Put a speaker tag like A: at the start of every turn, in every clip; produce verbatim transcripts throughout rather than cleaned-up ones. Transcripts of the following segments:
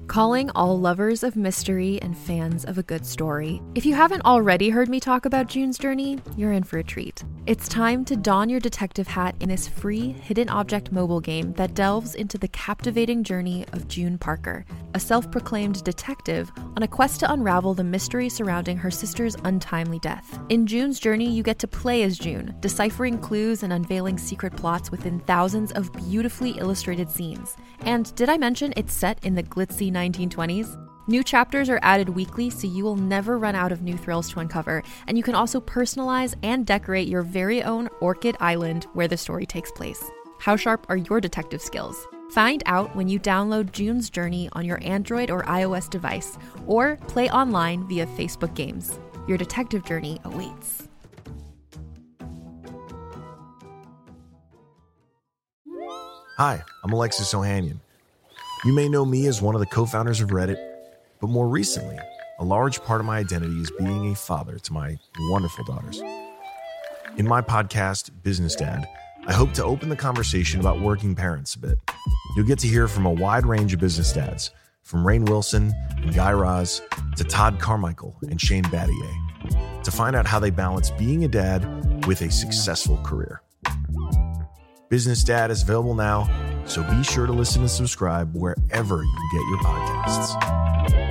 A: Calling all lovers of mystery and fans of a good story. If you haven't already heard me talk about June's Journey, you're in for a treat. It's time to don your detective hat in this free hidden object mobile game that delves into the captivating journey of June Parker, a self-proclaimed detective on a quest to unravel the mystery surrounding her sister's untimely death. In June's Journey, you get to play as June, deciphering clues and unveiling secret plots within thousands of beautifully illustrated scenes. And did I mention it's set in the glitzy nineteen twenties? New chapters are added weekly, so you will never run out of new thrills to uncover, and you can also personalize and decorate your very own Orchid Island where the story takes place. How sharp are your detective skills? Find out when you download June's Journey on your Android or iOS device, or play online via Facebook Games. Your detective journey awaits.
B: Hi, I'm Alexis Ohanian. You may know me as one of the co-founders of Reddit, but more recently, a large part of my identity is being a father to my wonderful daughters. In my podcast, Business Dad, I hope to open the conversation about working parents a bit. You'll get to hear from a wide range of business dads, from Rainn Wilson and Guy Raz to Todd Carmichael and Shane Battier, to find out how they balance being a dad with a successful career. Business Dad is available now, so be sure to listen and subscribe wherever you get your podcasts.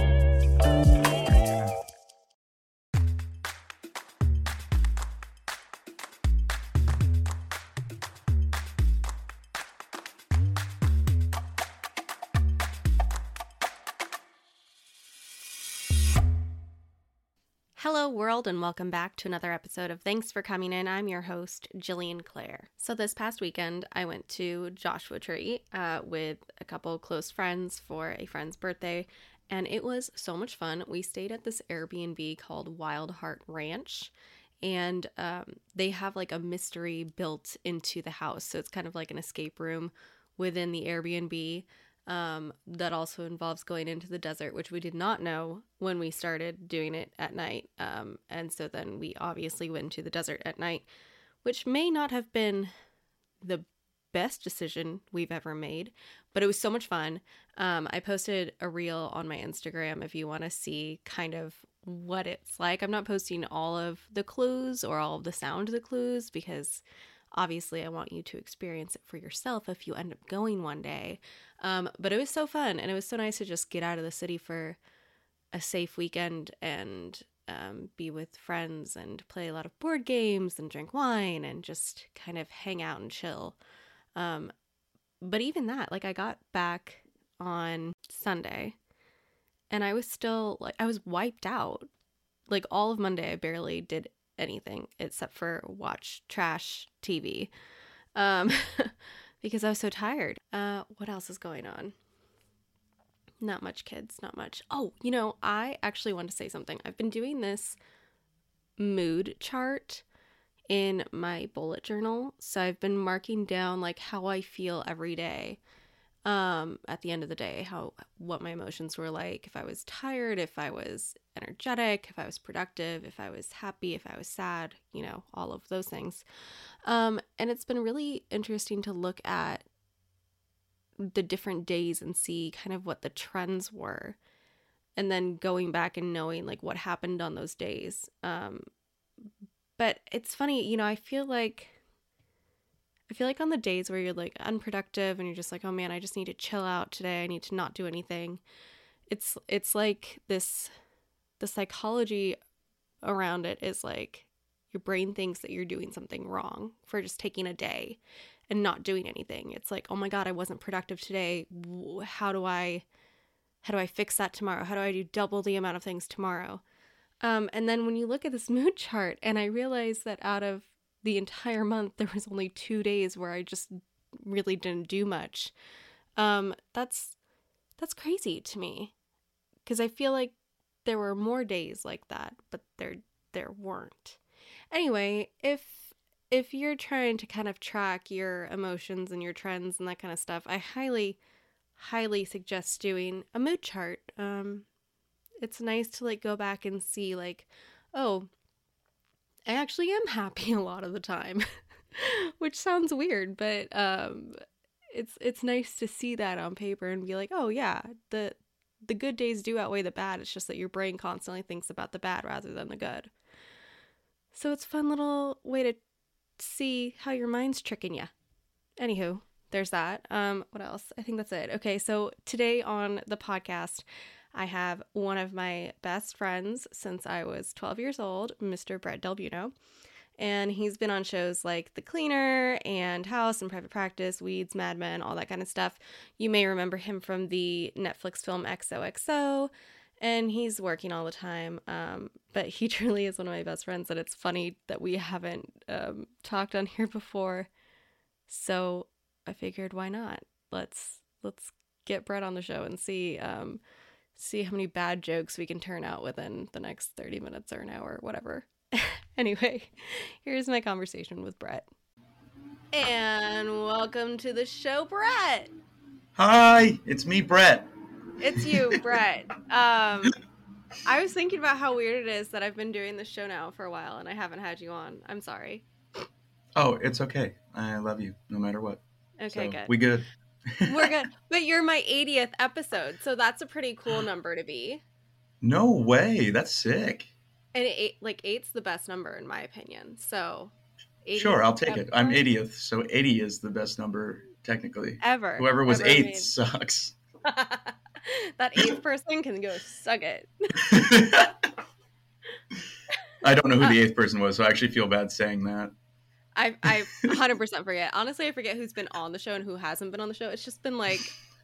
C: Hello world, and welcome back to another episode of Thanks for Coming In. I'm your host, Jillian Clare. So this past weekend, I went to Joshua Tree uh, with a couple close friends for a friend's birthday, and it was so much fun. We stayed at this Airbnb called Wild Heart Ranch, and um, they have like a mystery built into the house. So it's kind of like an escape room within the Airbnb. Um, that also involves going into the desert, which we did not know when we started doing it at night. Um, and so then we obviously went to the desert at night, which may not have been the best decision we've ever made, but it was so much fun. Um, I posted a reel on my Instagram if you want to see kind of what it's like. I'm not posting all of the clues or all of the sound of the clues because obviously I want you to experience it for yourself if you end up going one day. Um, but it was so fun, and it was so nice to just get out of the city for a safe weekend and um, be with friends and play a lot of board games and drink wine and just kind of hang out and chill. Um, but even that, like I got back on Sunday and I was still like, I was wiped out. Like all of Monday, I barely did anything except for watch trash T V. Um, because I was so tired. Uh, what else is going on? Not much, kids, not much. Oh, you know, I actually want to say something. I've been doing this mood chart in my bullet journal. So I've been marking down like how I feel every day. Um, at the end of the day, how, what my emotions were like, if I was tired, if I was energetic, if I was productive, if I was happy, if I was sad, you know, all of those things. Um, and it's been really interesting to look at the different days and see kind of what the trends were. And then going back and knowing like what happened on those days. Um, but it's funny, you know, I feel like I feel like on the days where you're like unproductive and you're just like, oh man, I just need to chill out today. I need to not do anything. It's, it's like this, the psychology around it is like your brain thinks that you're doing something wrong for just taking a day and not doing anything. It's like, oh my God, I wasn't productive today. How do I, how do I fix that tomorrow? How do I do double the amount of things tomorrow? Um, and then when you look at this mood chart and I realize that out of the entire month, there was only two days where I just really didn't do much. Um, that's, that's crazy to me because I feel like there were more days like that, but there, there weren't. Anyway, if, if you're trying to kind of track your emotions and your trends and that kind of stuff, I highly, highly suggest doing a mood chart. Um, it's nice to like go back and see like, oh, I actually am happy a lot of the time, which sounds weird, but um, it's it's nice to see that on paper and be like, oh yeah, the the good days do outweigh the bad. It's just that your brain constantly thinks about the bad rather than the good. So it's a fun little way to see how your mind's tricking you. Anywho, there's that. Um, what else? I think that's it. Okay, so today on the podcast, I have one of my best friends since I was twelve years old, Mister Brett Del Buono. And he's been on shows like The Cleaner and House and Private Practice, Weeds, Mad Men, all that kind of stuff. You may remember him from the Netflix film X O X O, and he's working all the time. Um, but he truly is one of my best friends, and it's funny that we haven't um, talked on here before. So I figured, why not? Let's let's get Brett on the show and see um, see how many bad jokes we can turn out within the next thirty minutes or an hour, whatever. Anyway, here's my conversation with Brett. And welcome to the show, Brett.
D: Hi, it's me, Brett.
C: It's you, Brett. Um, I was thinking about how weird it is that I've been doing this show now for a while and I haven't had you on. I'm sorry.
D: Oh, it's okay. I love you no matter what.
C: Okay,
D: so,
C: good.
D: We good.
C: We're good. But you're my eightieth episode, so that's a pretty cool number to be.
D: No way. That's sick.
C: And eight, like eight's the best number in my opinion. So,
D: sure, I'll take it. I'm eightieth, so eighty is the best number technically.
C: Ever.
D: Whoever was
C: ever
D: eighth
C: made.
D: sucks.
C: That eighth person can go suck it.
D: I don't know who the eighth person was, so I actually feel bad saying that.
C: I I one hundred percent forget. Honestly, I forget who's been on the show and who hasn't been on the show. It's just been like,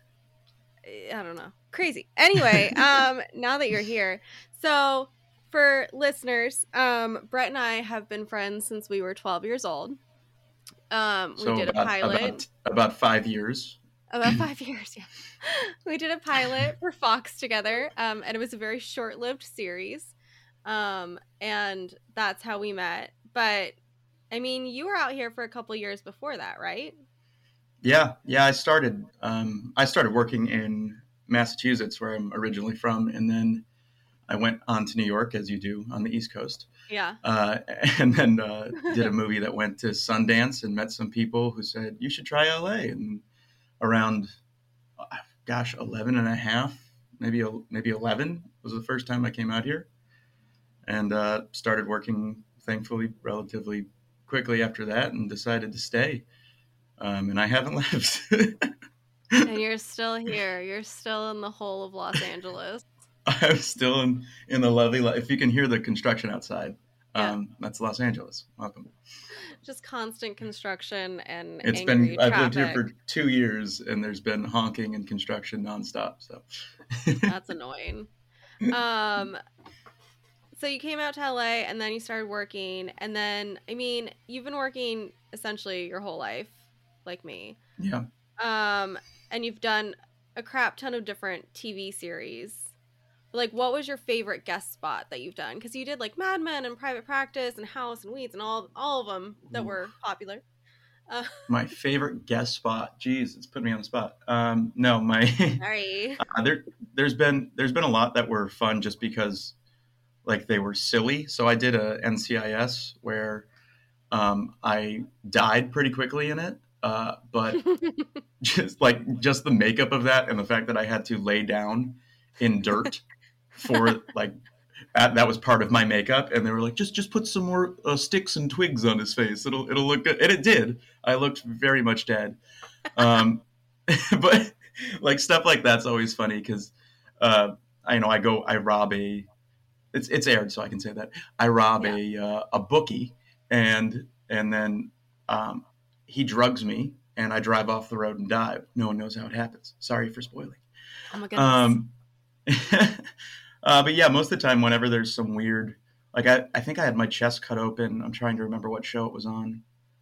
C: I don't know, crazy. Anyway, um, now that you're here, so. For listeners, um, Brett and I have been friends since we were twelve years old. Um, we
D: so
C: did
D: about,
C: a pilot.
D: About, about five years.
C: About five years, yeah. We did a pilot for Fox together, um, and it was a very short-lived series. Um, and that's how we met. But, I mean, you were out here for a couple years before that, right?
D: Yeah, yeah. I started, um, I started working in Massachusetts, where I'm originally from, and then I went on to New York, as you do on the East Coast.
C: Yeah.
D: Uh, and then uh, did a movie that went to Sundance and met some people who said, you should try L A. And around, gosh, eleven and a half, maybe maybe eleven was the first time I came out here. And uh, started working, thankfully, relatively quickly after that and decided to stay. Um, and I haven't left.
C: And you're still here. You're still in the whole of Los Angeles.
D: I'm still in, in the lovely, if you can hear the construction outside, um, yeah. That's Los Angeles. Welcome.
C: Just constant construction and
D: it's
C: angry
D: been,
C: traffic.
D: I've lived here for two years and there's been honking and construction nonstop. So
C: that's annoying. Um, so you came out to L A and then you started working and then, I mean, you've been working essentially your whole life like me.
D: Yeah.
C: Um, and you've done a crap ton of different T V series. Like, what was your favorite guest spot that you've done? Because you did, like, Mad Men and Private Practice and House and Weeds and all all of them that were popular. Uh,
D: my favorite guest spot? Jeez, it's put me on the spot. Um, no, my...
C: Sorry.
D: uh, there, there's been there's been a lot that were fun just because, like, they were silly. So I did a N C I S where um, I died pretty quickly in it. Uh, but just, like, just the makeup of that and the fact that I had to lay down in dirt... for like that, that was part of my makeup, and they were like, just just put some more uh, sticks and twigs on his face, it'll it'll look good. And it did. I looked very much dead. Um but like stuff like that's always funny because uh I know I go I rob a it's it's aired so I can say that I rob yeah. a uh, a bookie and and then um he drugs me and I drive off the road and dive. No one knows how it happens. Sorry for spoiling.
C: Oh my goodness.
D: um Uh, but yeah, most of the time, whenever there's some weird, like I, I think I had my chest cut open. I'm trying to remember what show it was on.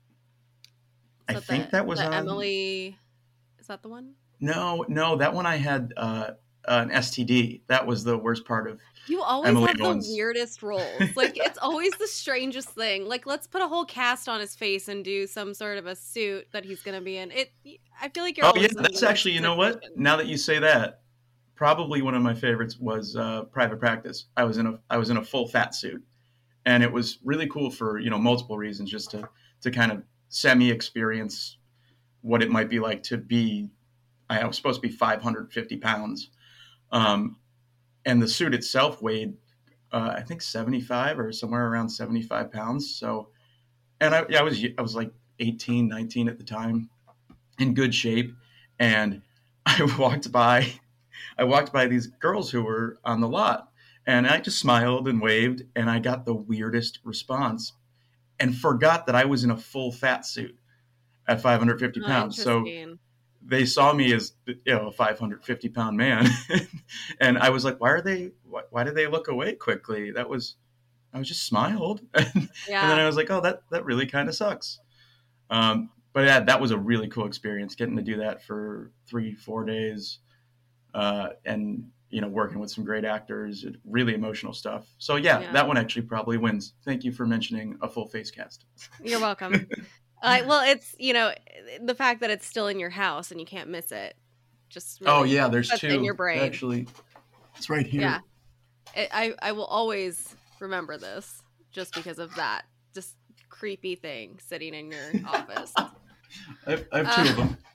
C: So
D: I think
C: the,
D: that was
C: the
D: on
C: Emily. Is that the one?
D: No, no, that one I had uh, an S T D. That was the worst part of.
C: You always
D: Emily
C: have the
D: Owens.
C: weirdest roles. Like it's always the strangest thing. Like let's put a whole cast on his face and do some sort of a suit that he's going to be in. It. I feel like you're.
D: Oh yeah, that's actually. You know what? Now that you say that. Probably one of my favorites was uh, Private Practice. I was in a I was in a full fat suit, and it was really cool for you know multiple reasons, just to to kind of semi experience what it might be like to be. I was supposed to be five hundred fifty pounds, Um, and the suit itself weighed, uh, I think seventy-five or somewhere around seventy-five pounds. So, and I, yeah, I was, I was like eighteen, nineteen at the time, in good shape. And I walked by, I walked by these girls who were on the lot, and I just smiled and waved, and I got the weirdest response and forgot that I was in a full fat suit at five hundred fifty
C: Oh,
D: pounds. So
C: interesting.
D: they saw me as, you know, a five hundred fifty pound man. And I was like, why are they, why, why did they look away quickly? That was, I was just smiled. And
C: Yeah.
D: then I was like, oh, that, that really kind of sucks. Um, but yeah, that was a really cool experience, getting to do that for three, four days. Uh, and, you know, working with some great actors, really emotional stuff. So yeah,
C: Yeah.
D: that one actually probably wins. Thank you for mentioning a full face cast.
C: You're welcome. Uh, well, it's, you know, the fact that it's still in your house and you can't miss it. Just really
D: Oh yeah, there's
C: puts
D: two.
C: it in your brain.
D: Actually, it's right here.
C: Yeah. It, I, I will always remember this just because of that. Just creepy thing sitting in your office.
D: I have, I have two
C: Uh,
D: of them.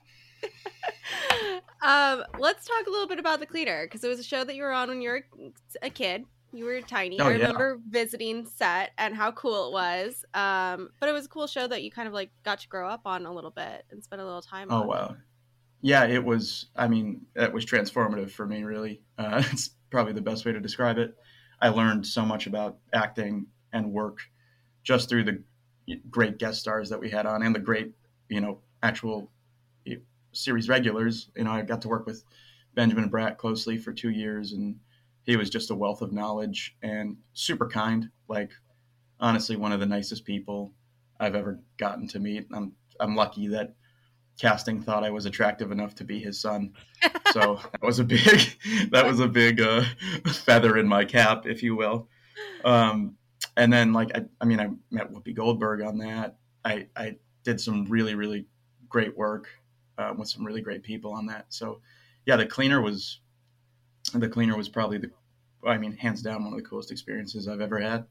C: um, let's talk a little bit about The Cleaner, because it was a show that you were on when you were a kid. You were tiny.
D: Oh,
C: I
D: yeah.
C: remember visiting set and how cool it was. Um, but it was a cool show that you kind of like got to grow up on a little bit and spend a little time
D: Oh
C: on.
D: wow, yeah, it was. I mean, that was transformative for me. Really, uh, it's probably the best way to describe it. I learned so much about acting and work just through the great guest stars that we had on, and the great, you know, actual series regulars. You know, I got to work with Benjamin Bratt closely for two years, and he was just a wealth of knowledge and super kind. Like, honestly, one of the nicest people I've ever gotten to meet. I'm I'm lucky that casting thought I was attractive enough to be his son. So that was a big that was a big uh, feather in my cap, if you will. Um, and then, like, I, I mean, I met Whoopi Goldberg on that. I, I did some really, really great work uh, with some really great people on that. So, yeah, the cleaner was the cleaner was probably the, I mean, hands down, one of the coolest experiences I've ever had.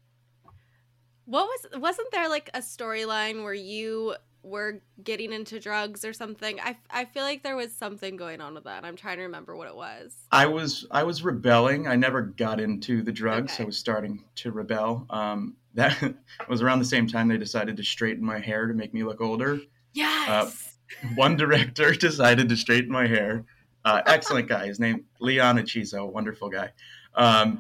C: What was wasn't there like a storyline where you were getting into drugs or something? I, I feel like there was something going on with that. I'm trying to remember what it was.
D: I was I was rebelling. I never got into the drugs.
C: Okay.
D: I was starting to rebel. Um, that was around the same time they decided to straighten my hair to make me look older.
C: Yes.
D: One director decided to straighten my hair. Uh, excellent guy. His name Leon Achizo, wonderful guy. Um,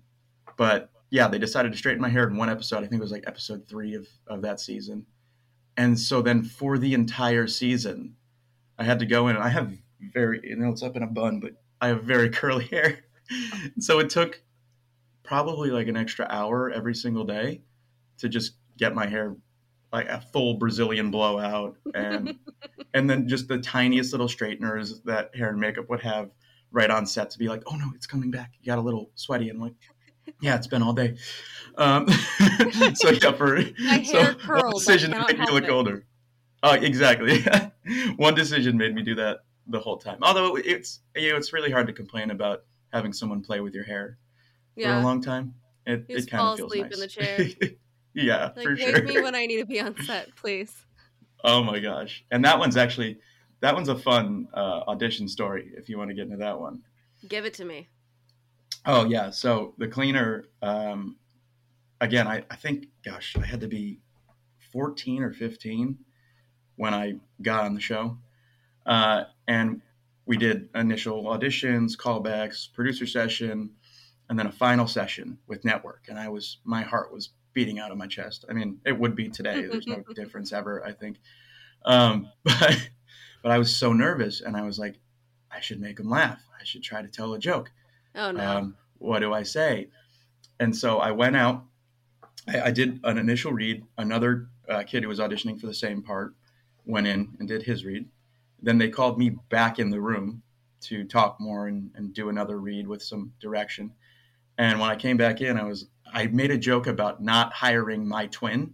D: but yeah, they decided to straighten my hair in one episode. I think it was like episode three of, of that season. And so then for the entire season, I had to go in, and I have very, you know, it's up in a bun, but I have very curly hair. So it took probably like an extra hour every single day to just get my hair like a full Brazilian blowout, and and then just the tiniest little straighteners that hair and makeup would have right on set to be like, oh no, it's coming back. You got a little sweaty. And I'm like, yeah, it's been all day. Um, so yeah, for
C: My
D: so
C: hair curled,
D: one decision
C: I
D: to
C: cannot
D: make me
C: help
D: look
C: it.
D: older. Oh, exactly. One decision made me do that the whole time. Although it's, you know, it's really hard to complain about having someone play with your hair for a
C: Yeah.
D: long time. It,
C: You
D: it
C: just
D: kind
C: fall
D: of feels
C: asleep
D: nice.
C: in the chair.
D: Yeah,
C: Like,
D: for
C: wake
D: sure.
C: me when I need to be on set, please.
D: Oh my gosh. And that one's actually, that one's a fun uh, audition story if you want to get into that one.
C: Give it to me.
D: Oh yeah. So the cleaner, um, again, I, I think, gosh, I had to be fourteen or fifteen when I got on the show. Uh, and we did initial auditions, callbacks, producer session, and then a final session with network. And I was, my heart was beating out of my chest. I mean, it would be today. There's no difference ever, I think. Um, but, but I was so nervous, and I was like, I should make them laugh. I should try to tell a joke.
C: Oh no.
D: Um, what do I say? And so I went out, I, I did an initial read. Another uh, kid who was auditioning for the same part went in and did his read. Then they called me back in the room to talk more and, and do another read with some direction. And when I came back in, I was, I made a joke about not hiring my twin.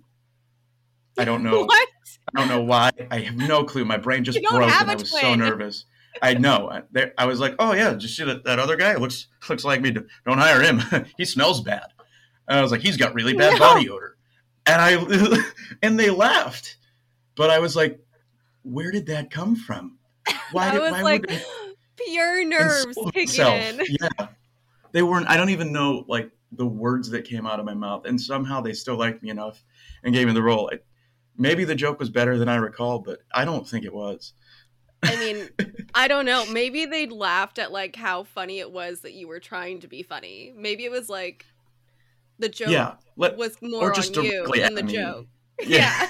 D: I don't know.
C: What?
D: I don't know why. I have no clue. My brain just
C: You don't
D: broke,
C: have
D: and
C: a
D: I was so
C: twin.
D: nervous. I know. I, there, I was like, oh yeah, did you see that, that other guy? Looks looks like me. Don't hire him. He smells bad. And I was like, he's got really bad
C: No.
D: body odor. And I and they laughed. But I was like, where did that come from? Why
C: I
D: did
C: was
D: why
C: like,
D: would I-
C: Pure nerves kicking
D: myself.
C: in.
D: Yeah. They weren't, I don't even know like the words that came out of my mouth. And somehow they still liked me enough and gave me the role. I, maybe the joke was better than I recall, but I don't think it was.
C: I mean, I don't know. Maybe they laughed at like how funny it was that you were trying to be funny. Maybe it was like the joke
D: yeah, let,
C: was more
D: or just
C: on you than the
D: me.
C: joke.
D: Yeah.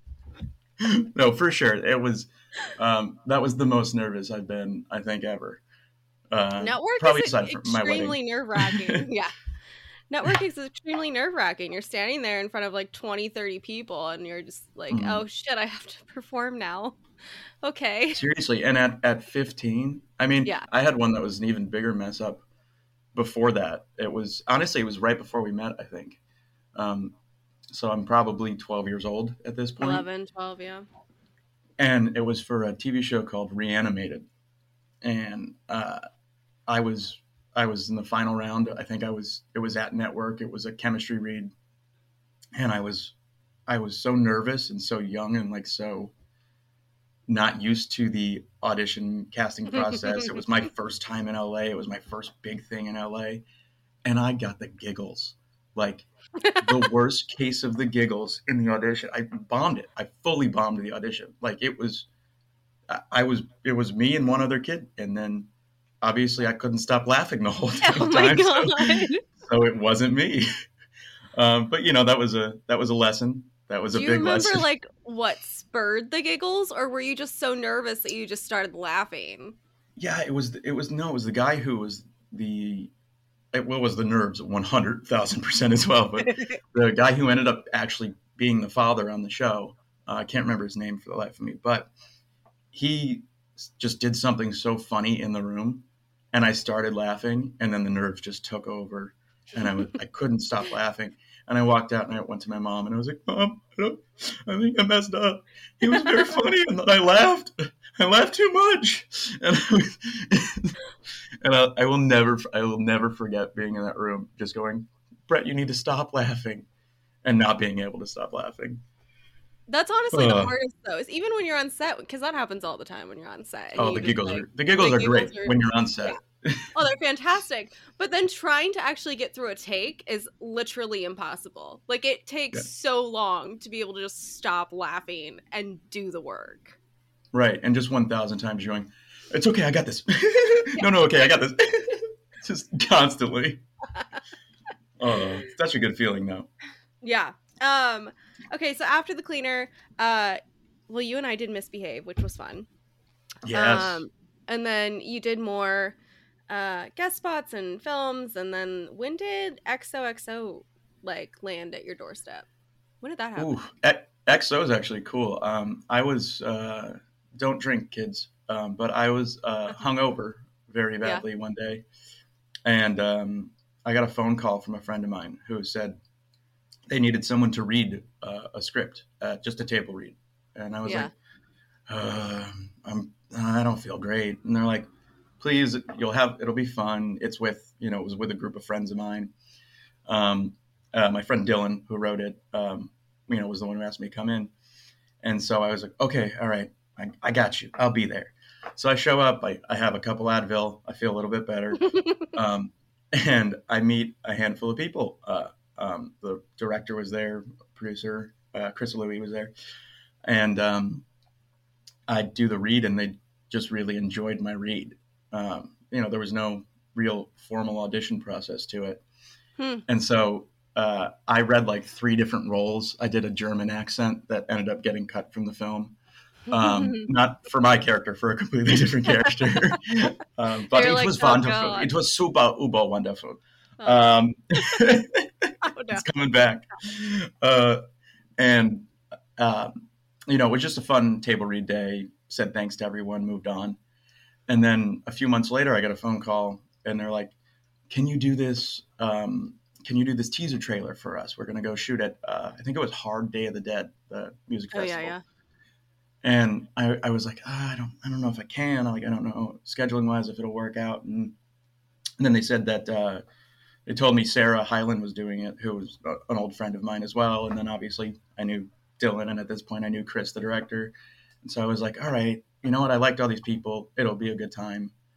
D: yeah. No, for sure. It was, um, that was the most nervous I've been, I think, ever. Uh,
C: Network
D: probably
C: is
D: aside from my wedding.
C: extremely nerve-wracking. Yeah. Network is extremely nerve-wracking. You're standing there in front of like twenty, thirty people and you're just like, mm-hmm. oh shit, I have to perform now. Okay.
D: Seriously. And at, at fifteen, I mean, yeah. I had one that was an even bigger mess up before that. It was, honestly, it was right before we met, I think. Um, so I'm probably twelve years old at this point.
C: eleven, twelve, yeah.
D: And it was for a T V show called Reanimated. And uh, I was I was in the final round. I think I was it was at Network. It was a chemistry read. And I was I was so nervous and so young and like so not used to the audition casting process. It was my first time in L A. It was my first big thing in L A. And I got the giggles. Like the worst case of the giggles in the audition. I bombed it. I fully bombed the audition. Like it was, I was, it was me and one other kid. And then obviously I couldn't stop laughing the whole time.
C: Oh my God.
D: So, so it wasn't me. Um, but you know, that was a, that was a lesson. That was
C: Do
D: a
C: you
D: big
C: remember
D: lesson.
C: like what spurred the giggles, or were you just so nervous that you just started laughing?
D: Yeah, it was, it was, no, it was the guy who was the, it well, was the nerves one hundred thousand percent as well. But the guy who ended up actually being the father on the show, uh, I can't remember his name for the life of me, but he just did something so funny in the room and I started laughing and then the nerves just took over and I was, I couldn't stop laughing. And I walked out and I went to my mom and I was like, Mom, I, don't, I think I messed up. He was very funny. And then I laughed. I laughed too much. And I, was, and I, I will never, I will never forget being in that room, just going, Brett, you need to stop laughing, and not being able to stop laughing.
C: That's honestly uh, the hardest though, is even when you're on set, because that happens all the time when you're on set.
D: Oh, the giggles like, are the giggles the are giggles great are, when you're on set.
C: Yeah. Oh, they're fantastic. But then trying to actually get through a take is literally impossible. Like it takes yeah. so long to be able to just stop laughing and do the work.
D: Right, and just one thousand times you're going, it's okay, I got this. Yeah. no, no, okay, I got this. Just constantly. Oh, such a good feeling though.
C: Yeah. Um. Okay, so after the cleaner, uh, well, you and I did Misbehave, which was fun.
D: Yes.
C: Um, and then you did more uh, guest spots and films, and then when did X O X O like land at your doorstep? When did that happen?
D: Ooh, X O is actually cool. Um, I was uh, don't drink, kids, um, but I was uh, hungover very badly yeah. one day, and um, I got a phone call from a friend of mine who said they needed someone to read uh, a script, uh, just a table read. And I was yeah. like, uh, I'm, I don't feel great. And they're like, please, you'll have, it'll be fun. It's with, you know, it was with a group of friends of mine. Um, uh, my friend Dylan, who wrote it, um, you know, was the one who asked me to come in. And so I was like, okay, all right, I, I got you. I'll be there. So I show up, I, I have a couple Advil. I feel a little bit better. um, and I meet a handful of people. Uh, Um, the director was there, producer, uh, Chris Louie was there. And um, I do the read and they just really enjoyed my read. Um, you know, there was no real formal audition process to it. Hmm. And so uh, I read like three different roles. I did a German accent that ended up getting cut from the film. Um, not for my character, for a completely different character. um, but You're it like, was oh, wonderful. God. It was super, uber wonderful. Oh. Um, oh, no. It's coming back. Uh, and, um, you know, it was just a fun table read day, said thanks to everyone, moved on. And then a few months later, I got a phone call and they're like, can you do this? Um, can you do this teaser trailer for us? We're going to go shoot at, uh, I think it was Hard Day of the Dead, the music
C: oh,
D: festival.
C: Yeah, yeah.
D: And I, I was like, oh, I don't, I don't know if I can, like, I don't know scheduling wise, if it'll work out. And, and then they said that, uh, they told me Sarah Hyland was doing it, who was an old friend of mine as well. And then obviously I knew Dylan. And at this point I knew Chris, the director. And so I was like, all right, you know what? I liked all these people. It'll be a good time.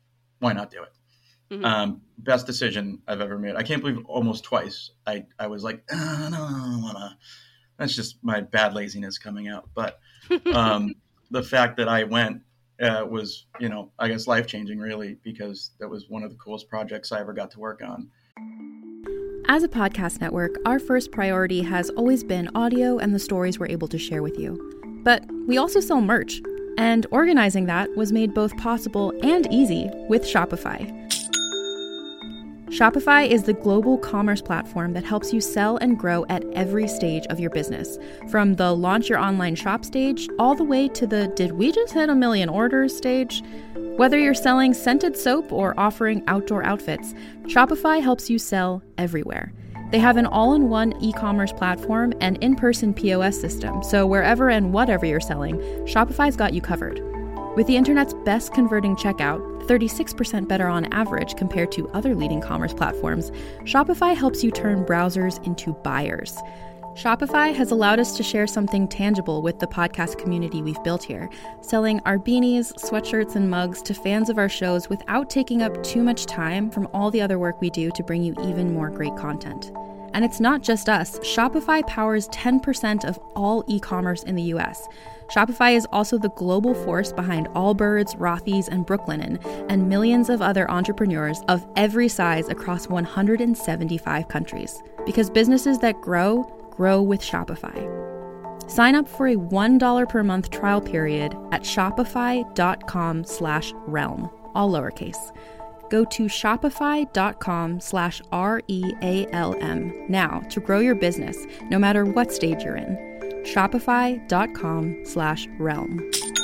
D: why not do it?
C: Mm-hmm.
D: Um, best decision I've ever made. I can't believe almost twice I, I was like, oh, no, I don't want to. That's just my bad laziness coming out. But um, the fact that I went uh, was, you know, I guess life-changing, really, because that was one of the coolest projects I ever got to work on.
A: As a podcast network, our first priority has always been audio and the stories we're able to share with you. But we also sell merch, and organizing that was made both possible and easy with Shopify. Shopify is the global commerce platform that helps you sell and grow at every stage of your business, from the launch your online shop stage all the way to the did we just hit a million orders stage. Whether you're selling scented soap or offering outdoor outfits, Shopify helps you sell everywhere. They have an all-in-one e-commerce platform and in-person P O S system, so wherever and whatever you're selling, Shopify's got you covered. With the internet's best converting checkout, thirty-six percent better on average compared to other leading commerce platforms, Shopify helps you turn browsers into buyers. Shopify has allowed us to share something tangible with the podcast community we've built here, selling our beanies, sweatshirts, and mugs to fans of our shows without taking up too much time from all the other work we do to bring you even more great content. And it's not just us. Shopify powers ten percent of all e-commerce in the U S. Shopify is also the global force behind Allbirds, Rothy's, and Brooklinen, and millions of other entrepreneurs of every size across one hundred seventy-five countries. Because businesses that grow, grow with Shopify. Sign up for a one dollar per month trial period at shopify.com slash realm, all lowercase. Go to shopify.com slash R-E-A-L-M now to grow your business, no matter what stage you're in. Shopify.com slash realm.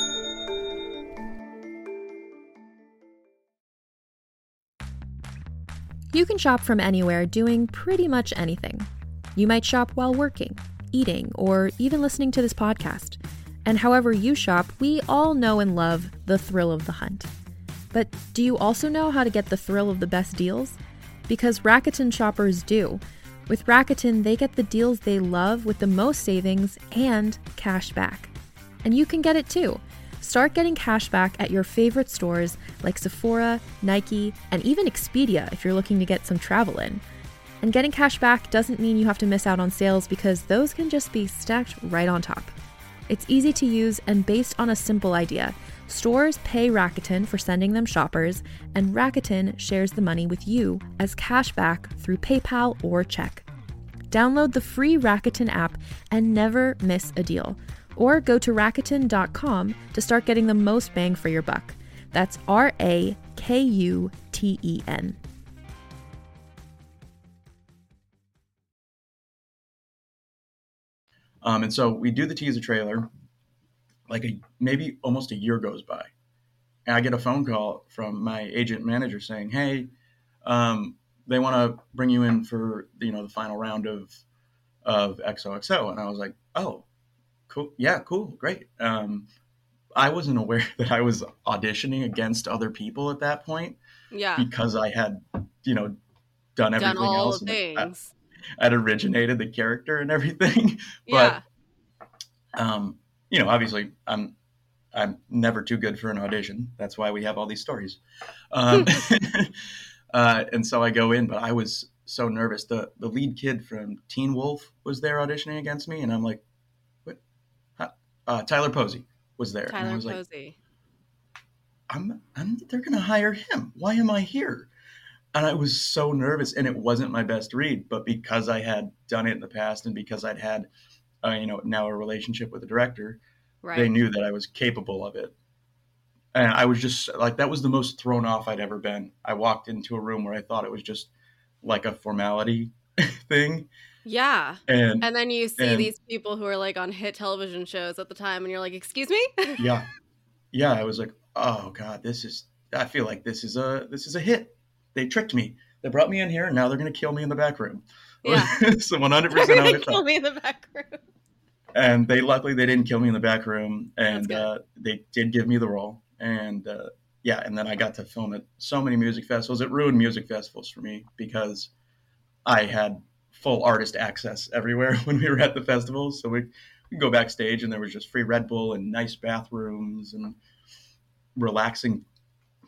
A: You can shop from anywhere doing pretty much anything. You might shop while working, eating, or even listening to this podcast. And however you shop, we all know and love the thrill of the hunt. But do you also know how to get the thrill of the best deals? Because Rakuten shoppers do. With Rakuten, they get the deals they love with the most savings and cash back. And you can get it too. Start getting cash back at your favorite stores like Sephora, Nike, and even Expedia if you're looking to get some travel in. And getting cash back doesn't mean you have to miss out on sales because those can just be stacked right on top. It's easy to use and based on a simple idea. Stores pay Rakuten for sending them shoppers, and Rakuten shares the money with you as cash back through PayPal or check. Download the free Rakuten app and never miss a deal. Or go to Rakuten dot com to start getting the most bang for your buck. That's R A K U T E N.
D: Um, and so we do the teaser trailer, like a, maybe almost a year goes by. And I get a phone call from my agent manager saying, hey, um, they want to bring you in for, you know, the final round of, of X O X O. And I was like, oh, cool. Yeah, cool. Great. Um, I wasn't aware that I was auditioning against other people at that point.
C: Yeah.
D: Because I had, you know, done everything
C: done all
D: else.
C: The things.
D: I, I'd originated the character and everything.
C: Yeah.
D: But, um, you know, obviously I'm, I'm never too good for an audition. That's why we have all these stories. Um, uh, and so I go in, but I was so nervous. The the lead kid from Teen Wolf was there auditioning against me. And I'm like, what? Uh, Tyler Posey was there.
C: Tyler
D: and I was
C: Posey.
D: Like, I'm, I'm, they're going to hire him. Why am I here? And I was so nervous, and it wasn't my best read, but because I had done it in the past and because I'd had, uh, you know, now a relationship with the director,
C: Right.
D: They knew that I was capable of it. And I was just like, that was the most thrown off I'd ever been. I walked into a room where I thought it was just like a formality thing.
C: Yeah.
D: And,
C: and then you see
D: and,
C: these people who are like on hit television shows at the time and you're like, excuse me?
D: yeah. Yeah. I was like, oh God, this is, I feel like this is a, this is a hit. They tricked me. They brought me in here and now they're going to kill me in the back room.
C: Yeah.
D: So one hundred percent
C: They're going to kill me in the back room.
D: And they, luckily they didn't kill me in the back room, and uh, they did give me the role. And uh, yeah. And then I got to film at so many music festivals. It ruined music festivals for me because I had full artist access everywhere when we were at the festivals. So we could go backstage and there was just free Red Bull and nice bathrooms and relaxing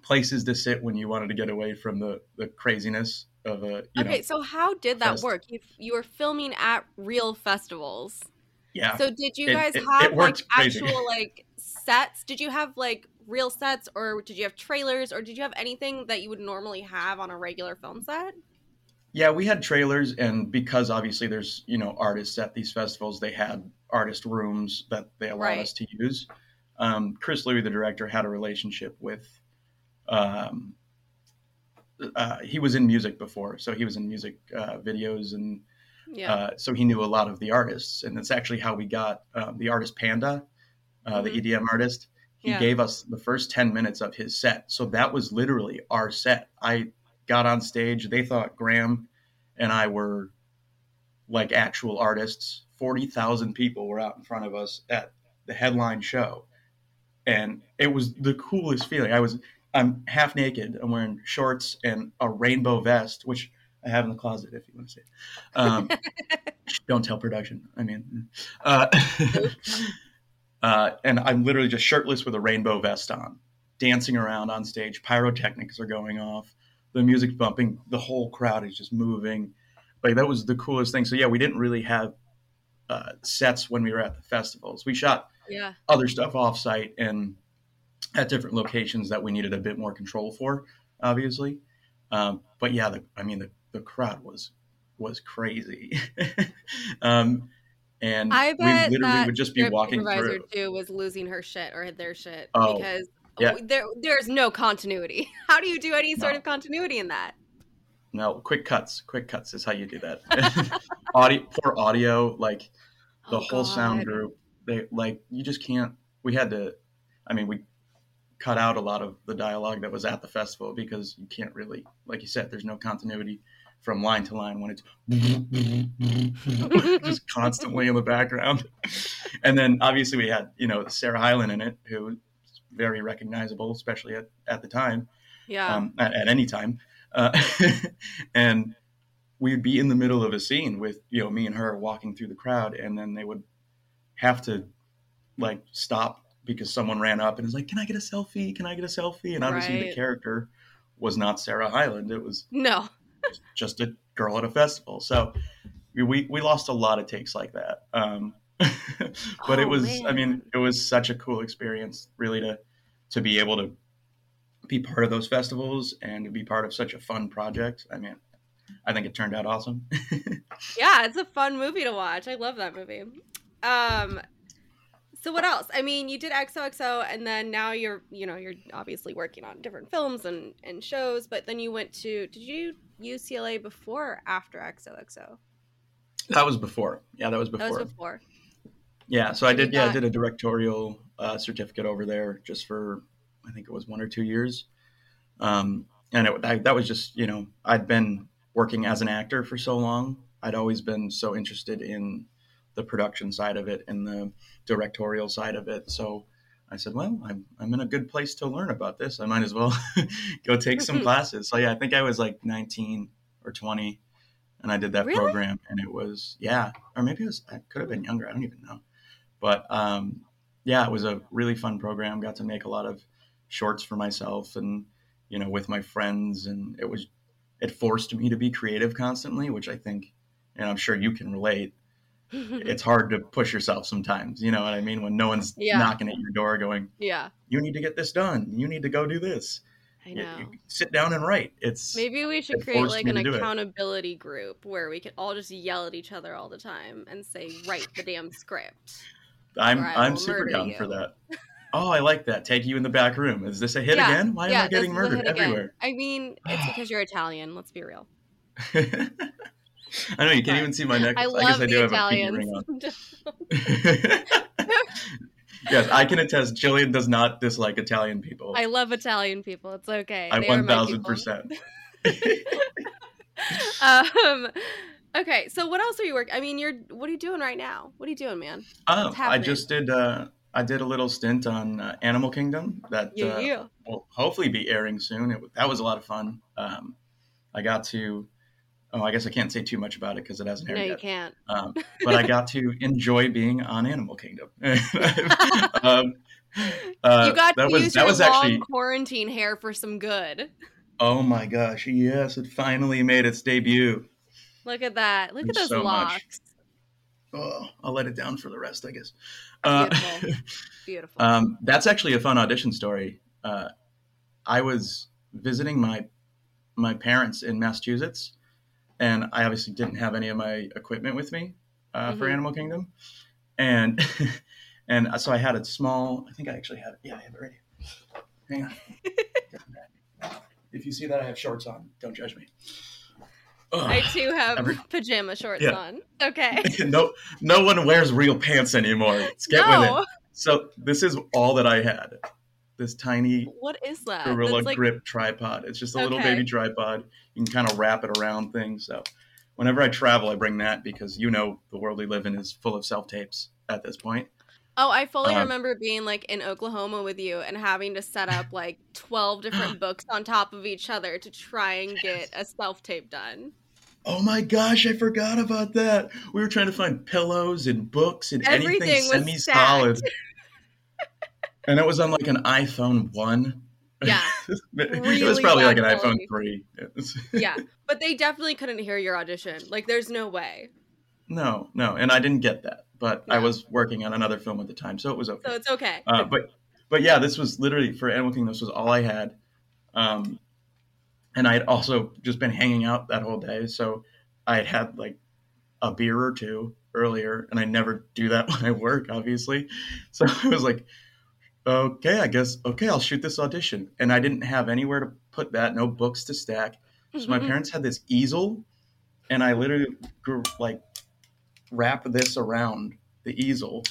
D: places to sit when you wanted to get away from the, the craziness of a, you
C: okay,
D: know,
C: so how did that
D: fest.
C: work? You you were filming at real festivals.
D: Yeah.
C: So did you
D: It-
C: guys
D: it-
C: have
D: it
C: like
D: worked crazy.
C: actual like sets? Did you have like real sets, or did you have trailers, or did you have anything that you would normally have on a regular film set?
D: Yeah, we had trailers, and because obviously there's, you know, artists at these festivals, they had artist rooms that they allowed
C: Right.
D: us to use. Um, Chris Louie, the director, had a relationship with, um, uh, he was in music before, so he was in music uh, videos, and
C: Yeah.
D: uh, so he knew a lot of the artists, and that's actually how we got uh, the artist Panda, uh, the
C: Mhm.
D: E D M artist. He
C: Yeah.
D: gave us the first ten minutes of his set, so that was literally our set. I got on stage. They thought Graham and I were like actual artists. forty thousand people were out in front of us at the headline show. And it was the coolest feeling. I was, I'm half naked. I'm wearing shorts and a rainbow vest, which I have in the closet if you want to see it. Um, don't tell production. I mean, uh, uh, and I'm literally just shirtless with a rainbow vest on, dancing around on stage. Pyrotechnics are going off. The music's bumping. The whole crowd is just moving. Like, that was the coolest thing. So yeah, we didn't really have uh, sets when we were at the festivals. We shot
C: Yeah.
D: other stuff offsite and at different locations that we needed a bit more control for, obviously. Um, but yeah, the, I mean, the, the crowd was was crazy. um, and
C: I
D: we
C: bet
D: literally
C: that
D: would just be
C: script
D: walking
C: supervisor
D: through.
C: too was losing her shit or their shit
D: Oh,
C: because
D: yeah.
C: there there's no continuity. How do you do any sort
D: No.
C: of continuity in that?
D: No, quick cuts. Quick cuts is how you do that. audio, poor audio, like the
C: Oh,
D: whole sound
C: God.
D: group. They like you just can't. We had to. I mean, we cut out a lot of the dialogue that was at the festival because you can't really, like you said, there's no continuity from line to line when it's just constantly in the background. And then obviously we had, you know, Sarah Hyland in it, who was very recognizable, especially at, at the time,
C: Yeah.
D: um, at, at any time. Uh, and we'd be in the middle of a scene with, you know, me and her walking through the crowd, and then they would have to like stop because someone ran up and was like, can I get a selfie? Can I get a selfie? And obviously
C: Right.
D: the character was not Sarah Hyland. It was
C: No.
D: just a girl at a festival. So we, we, we lost a lot of takes like that. Um, but it
C: Oh,
D: was, I mean,
C: man.
D: it was such a cool experience really to, to be able to be part of those festivals and to be part of such a fun project. I mean, I think it turned out awesome.
C: Yeah, it's a fun movie to watch. I love that movie. Um, so what else? I mean, you did X O X O, and then now you're, you know, you're obviously working on different films and, and shows, but then you went to, did you U C L A before or after X O X O?
D: That was before. Yeah, that was
C: That
D: before.
C: was before.
D: Yeah, so I
C: And you
D: did. Yeah, I
C: got-
D: did a directorial uh, certificate over there just for, I think it was one or two years, um, and it, I, that was just, you know, I'd been working as an actor for so long. I'd always been so interested in the production side of it and the directorial side of it. So I said, well, I'm I'm in a good place to learn about this. I might as well go take some classes. So yeah, I think I was like nineteen or twenty, and I did that
C: Really?
D: program, and it was yeah, or maybe it was I could have been younger. I don't even know. But um, yeah, it was a really fun program. Got to make a lot of shorts for myself and, you know, with my friends. And it was, it forced me to be creative constantly, which I think, and I'm sure you can relate. It's hard to push yourself sometimes. You know what I mean? When no one's
C: Yeah.
D: knocking at your door going,
C: Yeah,
D: you need to get this done. You need to go do this.
C: I
D: You-
C: know.
D: you sit down and write. It's
C: Maybe we should
D: it
C: create
D: forced
C: like
D: me
C: an
D: to do it.
C: accountability group where we could all just yell at each other all the time and say, write the damn script.
D: I'm
C: or I
D: I'm
C: will
D: super
C: murder
D: down
C: you.
D: for that. Oh, I like that. Take you in the back room. Is this a hit
C: Yeah,
D: again? Why
C: yeah,
D: am I getting
C: this is a
D: murdered
C: hit again.
D: everywhere?
C: I mean, it's because you're Italian. Let's be real.
D: I know you can't
C: But
D: even see my necklace.
C: I
D: I,
C: love
D: guess I do
C: the
D: have a pinky
C: Italians.
D: ring on. Yes, I can attest. Jillian does not dislike Italian people.
C: I love Italian people. It's okay.
D: I
C: They are
D: one
C: my
D: thousand
C: people.
D: percent.
C: Um. Okay, so what else are you working? I mean, you're. What are you doing right now? What are you doing, man?
D: Oh,
C: What's
D: I
C: happening?
D: just did. Uh, I did a little stint on uh, Animal Kingdom that
C: Yeah,
D: uh,
C: yeah.
D: will hopefully be airing soon. It, that was a lot of fun. Um, I got to. Oh, I guess I can't say too much about it because it hasn't aired
C: No, you
D: yet.
C: can't.
D: Um, but I got to enjoy being on Animal Kingdom. um, Uh,
C: you got
D: that
C: to
D: was
C: use
D: that
C: your
D: was
C: long
D: actually.
C: quarantine hair for some good.
D: Oh my gosh! Yes, it finally made its debut.
C: Look at that. Look at
D: There's
C: those
D: so much.
C: locks.
D: Oh, I'll let it down for the rest, I guess. Uh,
C: Beautiful. Beautiful.
D: um, that's actually a fun audition story. Uh, I was visiting my my parents in Massachusetts, and I obviously didn't have any of my equipment with me uh, for
C: Mhm.
D: Animal Kingdom, and and so I had a small. I think I actually have it. Yeah, I have it right here. Hang on. If you see that I have shorts on, don't judge me. Ugh.
C: I too have
D: Every-
C: pajama shorts
D: Yeah.
C: on. Okay.
D: no, no one wears real pants anymore. Let's get with
C: No.
D: it. So this is all that I had. This tiny
C: What is that?
D: Gorilla
C: That's like
D: Grip tripod. It's just a little
C: Okay.
D: baby tripod. You can kind of wrap it around things. So whenever I travel, I bring that because you know the world we live in is full of self-tapes at this point.
C: Oh, I fully
D: Um,
C: remember being like in Oklahoma with you and having to set up like twelve different books on top of each other to try and get a self-tape done.
D: Oh my gosh, I forgot about that. We were trying to find pillows and books and
C: Everything
D: anything
C: was
D: semi-solid.
C: stacked.
D: And it was on like an iPhone one.
C: Yeah.
D: it was
C: Really
D: probably like an
C: bad
D: iPhone
C: quality.
D: three. It was-
C: Yeah. But they definitely couldn't hear your audition. Like there's no way.
D: No, no, and I didn't get that, but I
C: No.
D: was working on another film at the time, so it was okay.
C: So it's okay.
D: Uh, but, but yeah, this was literally for Animal Kingdom. This was all I had, um, and I had also just been hanging out that whole day, so I had had like a beer or two earlier, and I never do that when I work, obviously. So I was like, okay, I guess okay, I'll shoot this audition, and I didn't have anywhere to put that, no books to stack. So my parents had this easel, and I literally grew, like wrap this around the easel,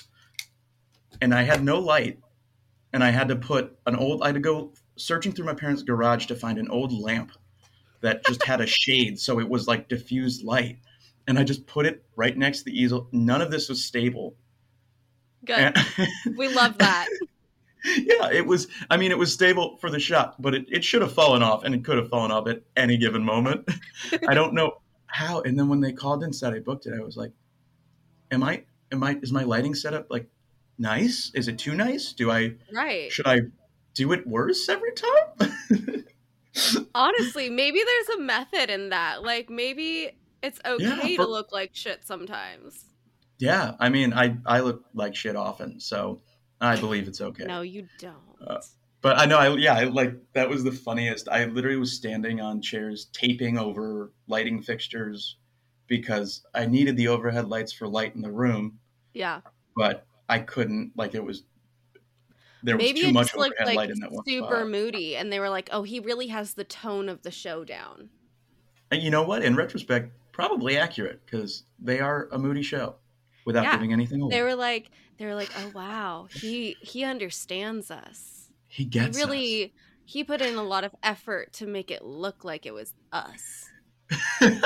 D: and I had no light, and I had to put an old I had to go searching through my parents' garage to find an old lamp that just had a shade so it was like diffused light, and I just put it right next to the easel. None of this was stable.
C: Good.
D: And-
C: We love that.
D: yeah, it was I mean it was stable for the shot, but it, it should have fallen off, and it could have fallen off at any given moment. I don't know how. And then when they called and said I booked it, I was like, am I am I is my lighting setup like nice? Is it too nice? Do I
C: Right.
D: should I do it worse every time?
C: Honestly, maybe there's a method in that. Like maybe it's okay
D: Yeah,
C: to
D: for-
C: look like shit sometimes.
D: Yeah, I mean I I look like shit often, so I believe it's okay.
C: No, you don't.
D: Uh, But I know, I yeah, I, like that was the funniest. I literally was standing on chairs, taping over lighting fixtures because I needed the overhead lights for light in the room,
C: Yeah.
D: but I couldn't. Like it was there was
C: Maybe
D: too
C: it
D: much
C: just looked
D: overhead
C: like
D: light in that one
C: super
D: spot.
C: moody, and they were like, "Oh, he really has the tone of the show down."
D: And you know what? In retrospect, probably accurate because they are a moody show without
C: Yeah.
D: giving anything away.
C: They were like, "They were like, oh wow, he he understands us.
D: He
C: He
D: gets
C: really he put in a lot of effort to make it look like it was us."
D: us.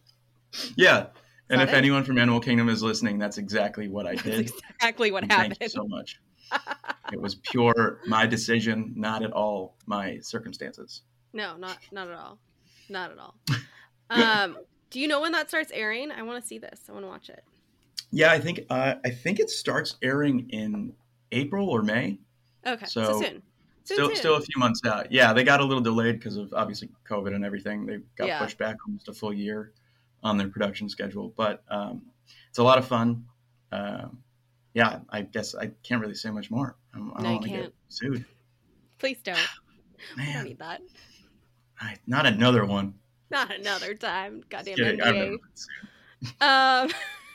D: Yeah, and
C: that
D: if
C: it?
D: anyone from Animal Kingdom is listening, that's exactly what I
C: That's
D: did.
C: exactly what
D: And
C: happened.
D: Thank you so much. It was pure my decision, not at all my circumstances.
C: No, not not at all, not at all. Um, do you know when that starts airing? I want to see this. I want to watch it.
D: Yeah, I think uh, I think it starts airing in April or May.
C: Okay, so,
D: So,
C: soon. Soon,
D: Still,
C: soon.
D: still a few months out. Yeah, they got a little delayed because of obviously COVID and everything. They got
C: Yeah.
D: pushed back almost a full year on their production schedule. But um, it's a lot of fun. Um, yeah, I guess I can't really say much more. I'm, I
C: No,
D: don't
C: you
D: want to get
C: can't.
D: sued.
C: Please don't. I don't
D: Man,
C: need that.
D: I, not another one.
C: Not another time. Goddamn
D: Just kidding. I've never
C: N B
D: been sued.
C: A. Um,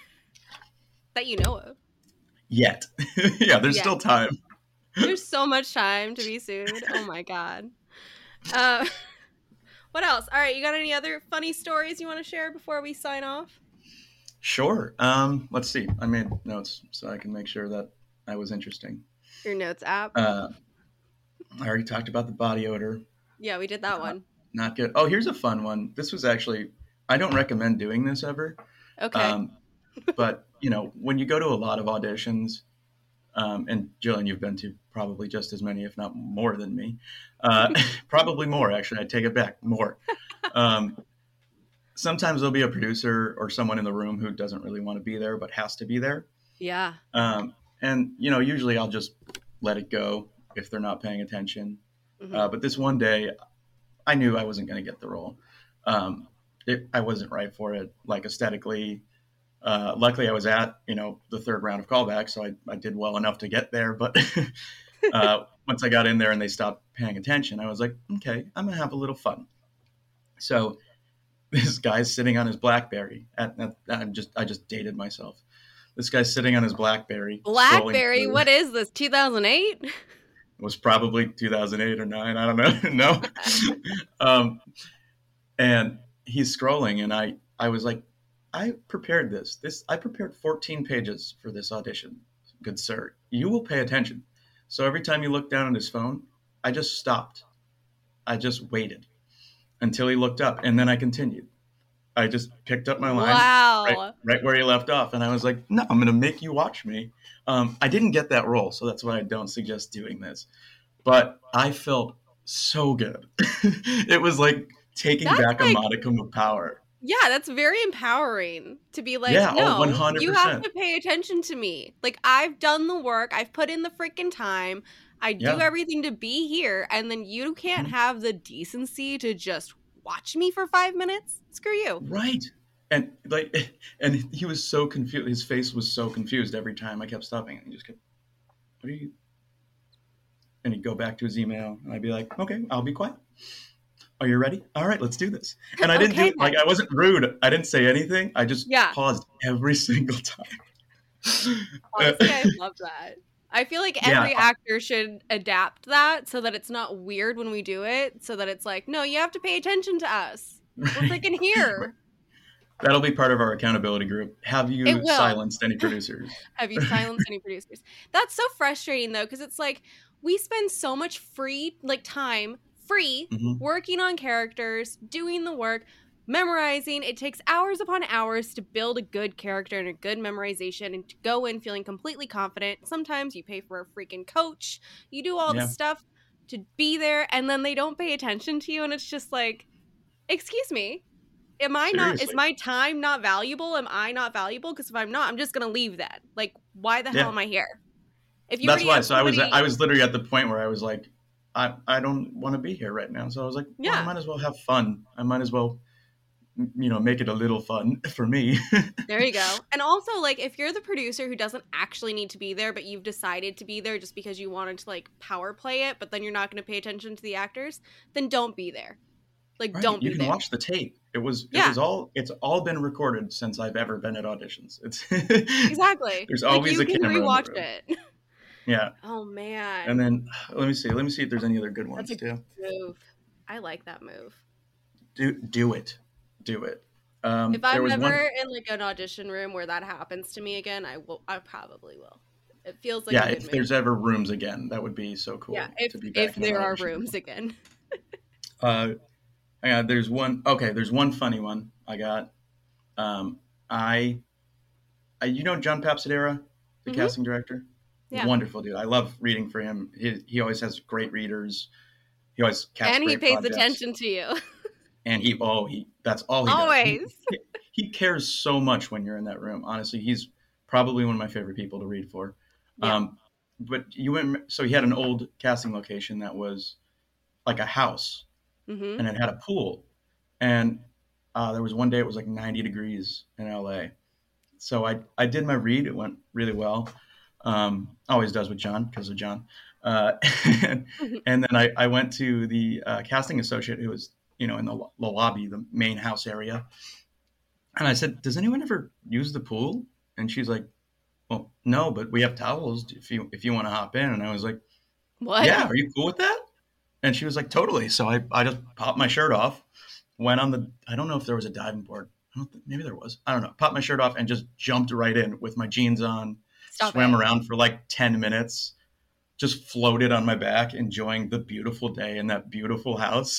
C: that you know of.
D: Yet. Yeah, there's
C: Yet.
D: still time.
C: There's so much time to be sued. Oh my god. Uh, what else? All right, you got any other funny stories you want to share before we sign off?
D: Sure. Um, let's see. I made notes so I can make sure that I was interesting.
C: Your notes app.
D: Uh, I already talked about the body odor.
C: Yeah, we did that one.
D: Not good. Oh, here's a fun one. This was actually, I don't recommend doing this ever.
C: Okay.
D: Um, but, you know, when you go to a lot of auditions, um, and Jillian, you've been to probably just as many, if not more than me. Uh, probably more, actually. I take it back. More. Um, sometimes there'll be a producer or someone in the room who doesn't really want to be there, but has to be there.
C: Yeah.
D: Um, and, you know, usually I'll just let it go if they're not paying attention.
C: Mm-hmm.
D: Uh, but this one day, I knew I wasn't going to get the role. Um, it, I wasn't right for it, like aesthetically. Uh, luckily, I was at, you know, the third round of callback, so I, I did well enough to get there. But uh, once I got in there and they stopped paying attention, I was like, okay, I'm going to have a little fun. So this guy's sitting on his BlackBerry. At, at, I just I just dated myself. This guy's sitting on his BlackBerry.
C: BlackBerry? What is this, two thousand eight?
D: It was probably two thousand eight or nine. I don't know. no. um, and he's scrolling, and I, I was like, I prepared this. This I prepared fourteen pages for this audition, good sir. You will pay attention. So every time you look down at his phone, I just stopped. I just waited until he looked up, and then I continued. I just picked up my line
C: wow.
D: right, right where he left off, and I was like, no, I'm going to make you watch me. Um, I didn't get that role, so that's why I don't suggest doing this. But I felt so good. It was like taking
C: that's
D: back
C: like,
D: a modicum of power.
C: Yeah, that's very empowering to be like,
D: yeah,
C: no,
D: oh, one hundred percent.
C: You have to pay attention to me. Like, I've done the work. I've put in the freaking time. I do
D: yeah.
C: everything to be here. And then you can't mm-hmm. have the decency to just watch me for five minutes? Screw you.
D: Right. And like, and he was so confused. His face was so confused every time I kept stopping. And he just kept, what are you? And he'd go back to his email, and I'd be like, okay, I'll be quiet. Are you ready? All right, let's do this. And I didn't okay, do like I wasn't rude. I didn't say anything. I just yeah. paused every single time.
C: Honestly, I love that. I feel like every yeah. actor should adapt that so that it's not weird when we do it. So that it's like, no, you have to pay attention to us. We're freaking here.
D: That'll be part of our accountability group. Have you silenced any producers?
C: Have you silenced any producers? That's so frustrating though, because it's like we spend so much free like time, free, mm-hmm. working on characters, doing the work, memorizing. It takes hours upon hours to build a good character and a good memorization and to go in feeling completely confident. Sometimes you pay for a freaking coach. You do all yeah. this stuff to be there, and then they don't pay attention to you, and it's just like, excuse me, am I
D: Seriously.
C: not, is my time not valuable? Am I not valuable? Because if I'm not, I'm just going to leave that. Like, why the
D: yeah.
C: hell am I here? If you
D: That's why. So somebody... I was I was literally at the point where I was like, I, I don't want to be here right now. So I was like, well, yeah. I might as well have fun. I might as well, you know, make it a little fun for me.
C: There you go. And also, like, if you're the producer who doesn't actually need to be there, but you've decided to be there just because you wanted to, like, power play it, but then you're not going to pay attention to the actors, then don't be there. Like,
D: right.
C: don't be
D: there. You can
C: there.
D: watch the tape. It was, it
C: yeah.
D: was all, it's all been recorded since I've ever been at auditions. It's
C: exactly.
D: There's always
C: like, you
D: a camera.
C: You can rewatch it.
D: Yeah.
C: Oh, man.
D: And then, let me see. Let me see if there's any other good ones,
C: That's a
D: too.
C: Good move. I like that move.
D: Do do it. Do it. Um,
C: if I'm
D: there was
C: ever
D: one...
C: in, like, an audition room where that happens to me again, I will. I probably will. It feels like
D: yeah,
C: a good
D: if
C: move.
D: there's ever rooms again, that would be so cool.
C: Yeah, if,
D: to be back
C: if
D: in
C: there are
D: audition.
C: rooms again.
D: uh, hang on, there's one. Okay, there's one funny one I got. Um, I, I, you know John Papsadera, the
C: mm-hmm.
D: casting director?
C: Yeah.
D: Wonderful dude. I love reading for him. He he always has great readers. He always casts
C: and he
D: great
C: pays
D: projects.
C: attention to you.
D: And he oh he that's all he
C: always.
D: does. He, he cares so much when you're in that room. Honestly, he's probably one of my favorite people to read for.
C: Yeah.
D: Um, but you went so he had an old casting location that was like a house,
C: mm-hmm.
D: and it had a pool. And uh, there was one day it was like ninety degrees in L A. So I I did my read. It went really well. Um, always does with John because of John. Uh, and, and then I, I went to the uh, casting associate who was, you know, in the, the lobby, the main house area. And I said, does anyone ever use the pool? And she's like, well, no, but we have towels if you, if you want to hop in. And I was like,
C: what?
D: Yeah. Are you cool with that? And she was like, totally. So I, I just popped my shirt off, went on the, I don't know if there was a diving board. I don't think, maybe there was, I don't know. Popped my shirt off and just jumped right in with my jeans on.
C: Stop
D: swam
C: it.
D: around for like ten minutes, just floated on my back, enjoying the beautiful day in that beautiful house.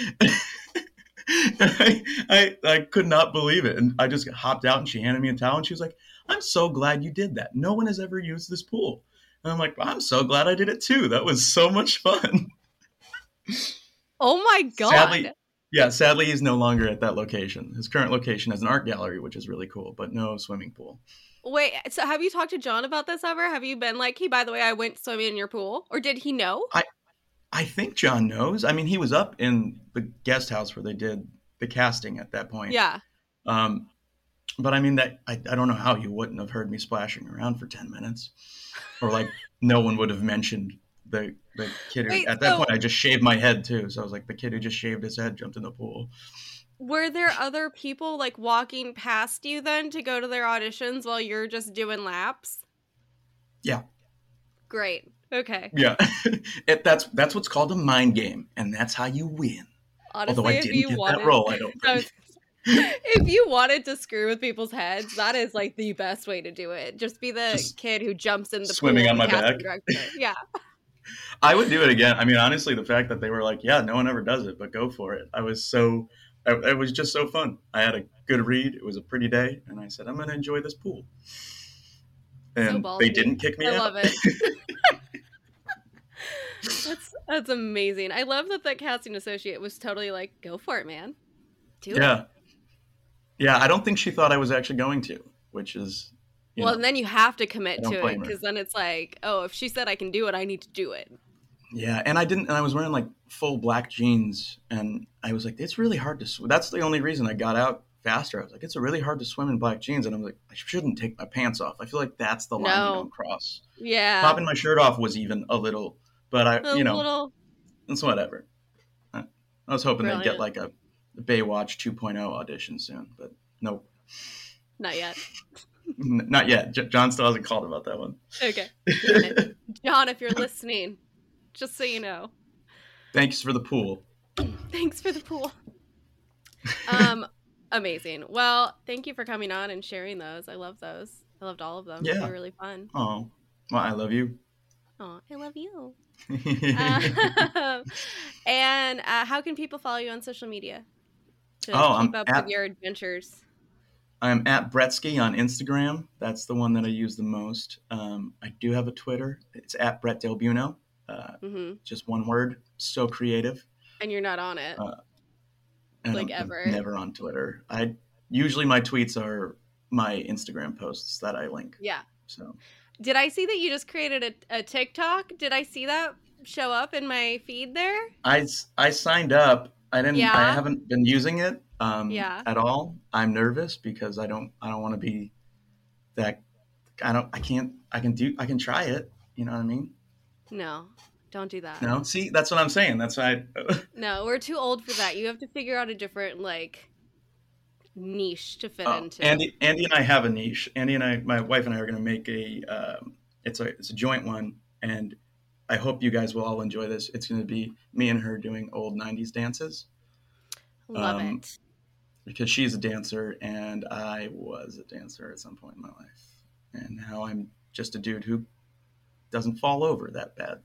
D: I, I, I could not believe it. And I just hopped out and she handed me a towel and she was like, I'm so glad you did that. No one has ever used this pool. And I'm like, I'm so glad I did it too. That was so much fun.
C: Oh my God.
D: Sadly, yeah, sadly he's no longer at that location. His current location has an art gallery, which is really cool, but no swimming pool.
C: Wait, so have you talked to John about this ever? Have you been like, hey, by the way, I went swimming in your pool? Or did he know?
D: I I think John knows. I mean, he was up in the guest house where they did the casting at that point.
C: Yeah.
D: Um, but I mean, that I, I don't know how you wouldn't have heard me splashing around for ten minutes. Or like no one would have mentioned the, the kid. Who,
C: Wait,
D: at that
C: so,
D: point, I just shaved my head too. So I was like, the kid who just shaved his head jumped in the pool.
C: Were there other people like walking past you then to go to their auditions while you're just doing laps?
D: Yeah.
C: Great. Okay.
D: Yeah. it, that's that's what's called a mind game, and that's how you win.
C: Honestly,
D: Although I
C: if
D: didn't
C: you
D: get
C: wanted,
D: that role, I don't think.
C: If you wanted to screw with people's heads, that is like the best way to do it. Just be the
D: Just
C: kid who jumps in the
D: swimming
C: pool
D: on my
C: casting
D: back.
C: director. Yeah.
D: I would do it again. I mean, honestly, the fact that they were like, yeah, no one ever does it, but go for it. I was so, it was just so fun. I had a good read. It was a pretty day. And I said, I'm going to enjoy this pool. And
C: so
D: they didn't kick me
C: I
D: out.
C: love it. That's that's amazing. I love that the casting associate was totally like, go for it, man. Do
D: yeah.
C: it.
D: Yeah. I don't think she thought I was actually going to, which is, you
C: well,
D: know,
C: and then you have to commit
D: I don't
C: to it
D: blame her.
C: because then it's like, oh, if she said I can do it, I need to do it.
D: yeah. And I didn't, and I was wearing like full black jeans, and I was like, it's really hard to swim. That's the only reason I got out faster. I was like, it's really hard to swim in black jeans. And I'm like, I shouldn't take my pants off. I feel like that's the line
C: No.
D: you don't cross.
C: Yeah.
D: Popping my shirt off was even a little, but I,
C: A
D: you know,
C: little.
D: it's whatever. I, I was hoping
C: Brilliant.
D: they'd get like a Baywatch two point oh audition soon, but nope.
C: Not yet.
D: N- not yet. J- John still hasn't called about that one.
C: Okay. Damn it. John, if you're listening, just so you know.
D: Thanks for the pool.
C: Thanks for the pool. Um, amazing. Well, thank you for coming on and sharing those. I love those. I loved all of them.
D: Yeah.
C: They were really fun.
D: Oh, well, I love you.
C: Oh, I love you. uh, and uh, how can people follow you on social media to
D: Oh,
C: keep
D: I'm
C: up
D: at-
C: with your adventures?
D: I'm at Bretsky on Instagram. That's the one that I use the most. Um, I do have a Twitter. It's at Brett Del Buono. Uh,
C: hmm
D: just one word. So creative.
C: And you're not on it.
D: Uh, And
C: Like
D: I'm
C: ever.
D: never on Twitter. I usually my tweets are my Instagram posts that I link.
C: Yeah.
D: So
C: Did I see that you just created a, a TikTok? Did I see that show up in my feed there?
D: I, I signed up. I didn't.
C: Yeah.
D: I haven't been using it um,
C: Yeah.
D: at all. I'm nervous because I don't. I don't want to be that. I don't. I can't. I can do. I can try it. You know what I mean?
C: No, don't do that.
D: No. See, that's what I'm saying. That's why. I,
C: No, we're too old for that. You have to figure out a different like niche to fit
D: Oh,
C: into.
D: Andy, Andy and I have a niche. Andy and I, my wife and I, are going to make a. Um, it's a it's a joint one, and I hope you guys will all enjoy this. It's going to be me and her doing old nineties dances.
C: Love
D: um,
C: it.
D: Because she's a dancer and I was a dancer at some point in my life, and now I'm just a dude who doesn't fall over that bad.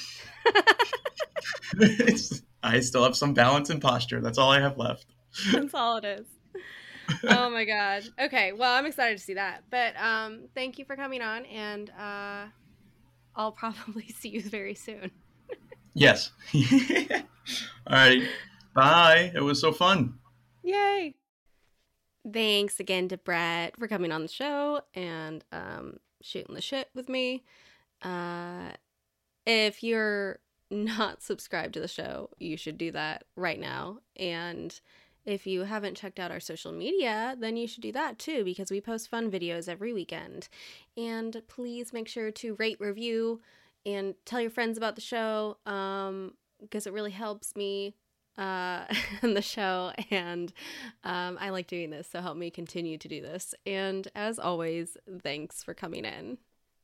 D: It's, I still have some balance and posture. That's all I have left.
C: That's all it is. Oh my god. Okay, well, I'm excited to see that. But um, thank you for coming on, and uh, I'll probably see you very soon.
D: Yes. All right. Bye. It was so fun.
C: Yay! Thanks again to Brett for coming on the show and um, shooting the shit with me. Uh, if you're not subscribed to the show, you should do that right now. And if you haven't checked out our social media, then you should do that too, because we post fun videos every weekend. And please make sure to rate, review, and tell your friends about the show, um, because it really helps me uh in the show, and um I like doing this, so help me continue to do this. And as always, thanks for coming in.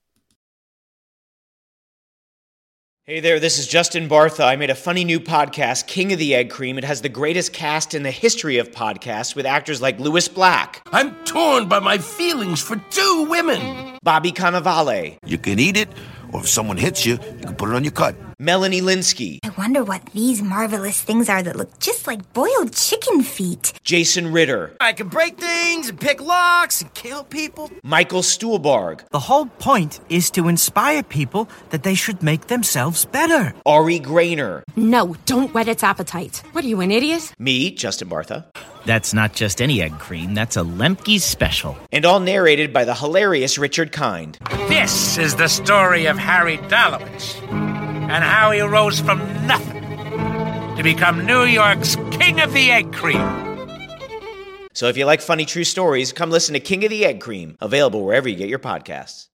E: Hey there, this is Justin Bartha. I made a funny new podcast, King of the Egg Cream. It has the greatest cast in the history of podcasts with actors like Louis Black,
F: I'm torn by my feelings for two women.
E: Bobby Cannavale,
F: You can eat it, or if someone hits you, you can put it on your cut.
E: Melanie Linsky,
G: I wonder what these marvelous things are that look just like boiled chicken feet.
E: Jason Ritter,
H: I can break things and pick locks and kill people.
E: Michael Stuhlbarg,
I: The whole point is to inspire people that they should make themselves better.
E: Ari Grainer,
J: No, don't whet its appetite. What are you, an idiot?
E: me, Justin Bartha,
I: That's not just any egg cream, that's a Lemke's special.
E: And all narrated by the hilarious Richard Kind.
J: This is the story of Harry Dalowitz and how he rose from nothing to become New York's King of the Egg Cream.
E: So if you like funny true stories, come listen to King of the Egg Cream, available wherever you get your podcasts.